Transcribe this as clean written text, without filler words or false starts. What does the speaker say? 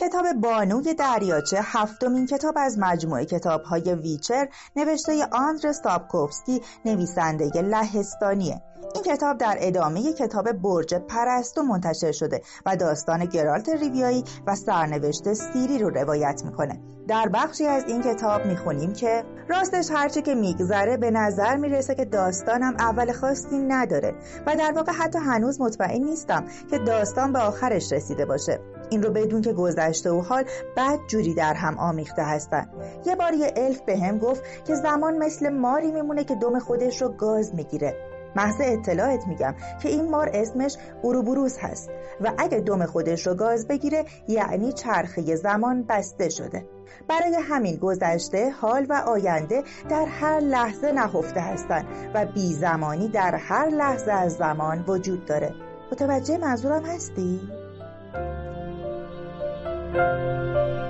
کتاب بانوی دریاچه هفتمین کتاب از مجموعه کتاب‌های ویچر نوشته آندره ساپکوفسکی نویسنده لهستانیه. این کتاب در ادامه کتاب برج پرستو منتشر شده و داستان گرالت ریویایی و سرنوشت سیری رو روایت میکنه. در بخشی از این کتاب میخونیم که راستش هرچه که میگذره به نظر میرسه که داستانم اول خاصی نداره و در واقع حتی هنوز مطمئن نیستم که داستان به آخرش رسیده باشه. این رو بدون که گذشته و حال بد جوری در هم آمیخته هستن. یه بار یه الف بهم گفت که زمان مثل ماری میمونه که دم خودش رو گاز میگیره. محض اطلاعت میگم که این مار اسمش اوروبوروس هست و اگه دم خودش رو گاز بگیره یعنی چرخه زمان بسته شده. برای همین گذشته، حال و آینده در هر لحظه نهفته هستن و بی زمانی در هر لحظه از زمان وجود داره. متوجه منظورم هستی؟